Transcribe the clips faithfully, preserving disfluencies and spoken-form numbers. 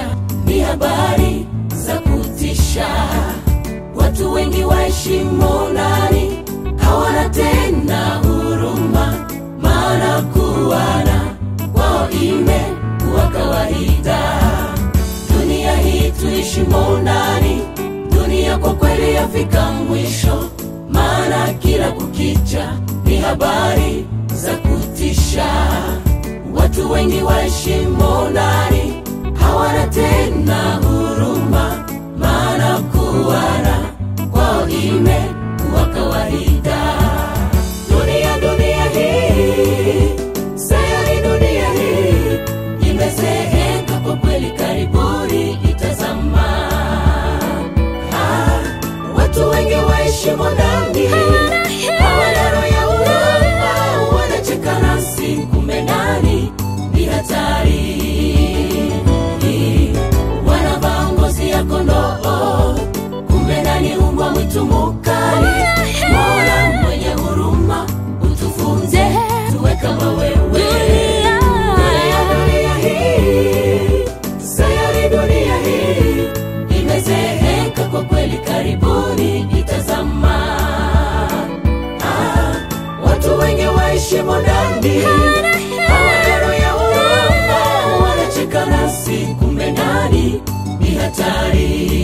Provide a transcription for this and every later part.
kukicha ni habari za kutisha. Watu wengi waheshimo ndani hawana tena huruma, maana kuwana wao imekuwa kawaida. Dunia hii tuishimo ndani, dunia kwa kweli yafika mwisho, maana kila kukicha ni habari za kutisha. Watu wengi waheshimo ndani hawana tena huruma, maana kuwana kwao imekuwa kawaida. Dunia dunia hii, sayari dunia hii, imezeeka kwa kweli, karibuni itazama. Ah, watu wengi waheshimo ndani hawana roho ya huruma, wanacheka nasi kumbe ndani ni hatari. Wanavaa ngozi ya kondoo kumbe ndani umbwa mwitu mukali. Mola mwenye huruma utufunze tuwe kama wewe. Dunia dunia hii, sayari dunia hii, imezeeka kwa kweli, karibuni itazama. Ah, watu wengi waheshimo ndani hawana roho ya huruma, wanacheka nasi kumbe ndani ni hatari.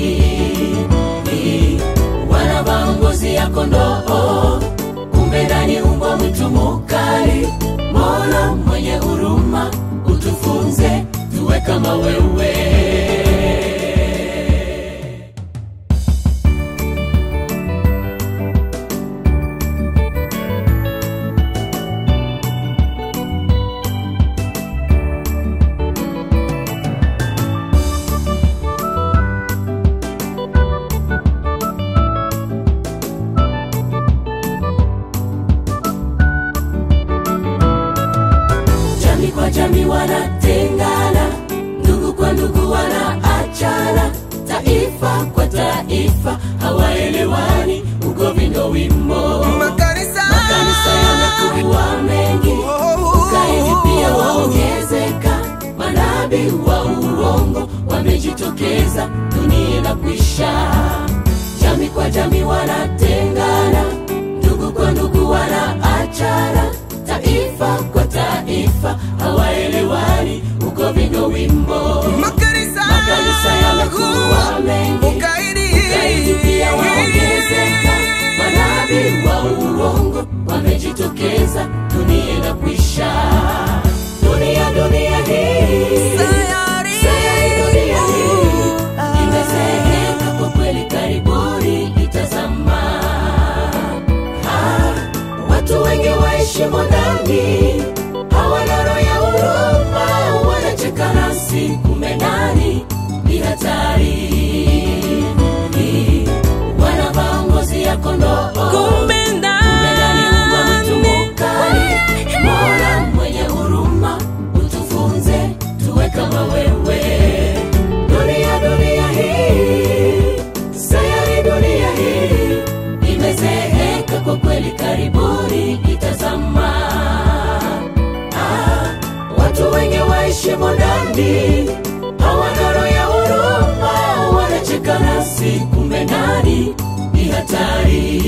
Wanavaa ngozi ya kondoo kumbe ndani umbwa mwitu mukali. Mola mwenye huruma utufunze tuwe kama wewe. Jamii wanatengana, ndugu kwa ndugu wanaachana, taifa kwa taifa hawaelewani, ugomvi ndo wimbo. Makanisa, makanisa yamekuwa mengi, ukaidi pia waongezeka, manabii wa uongo wamejitokeza, dunia inakwisha. Jamii kwa jamii wanatengana, ndugu kwa ndugu wanaachana, taifa kwa taifa hawaelewani, ugomvi ndo wimbo. Makanisa, makanisa yamekuwa mengi, ukaidi, ukaidi pia waongezeka, manabii wa uongo wamejitokeza, dunia inakwisha. Dunia dunia hii, sayari, sayari dunia hii, imezeeka kwa kweli, karibuni itazama. Ah, watu wengi waheshimo ndani hawana roho ya huruma, wanacheka nasi kumbe ndani ni hatari. Wanavaa ngozi ya kondoo kumbe ndani umbwa mwitu mukali. Mola mwenye huruma utufunze tuwe kama wewe. Dunia dunia hii, sayari dunia hii, imezeeka kwa kweli, karibuni itazama. Ah, watu wengi waheshimo ndani hawana roho ya huruma, wanacheka nasi kumbe ndani ni hatari.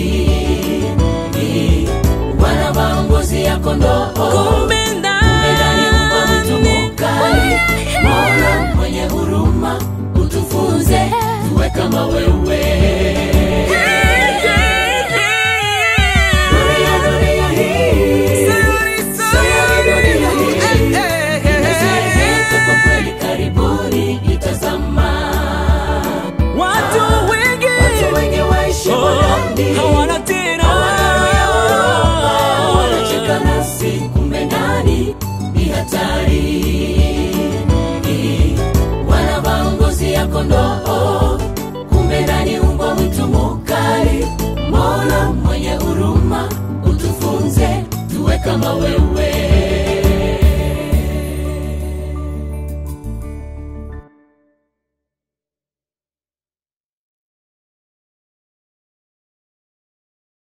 Wanavaa ngozi ya kondoo kumbe ndani umbwa mwitu mukali. Mola mwenye huruma utufunze tuwe kama wewe. Hawana tena, wanacheka nasi kumbe ndani ni hatari. Wanavaa ngozi ya kondoo kumbe ndani umbwa mwitu mukali. Mola mwenye huruma utufunze tuwe kama wewe.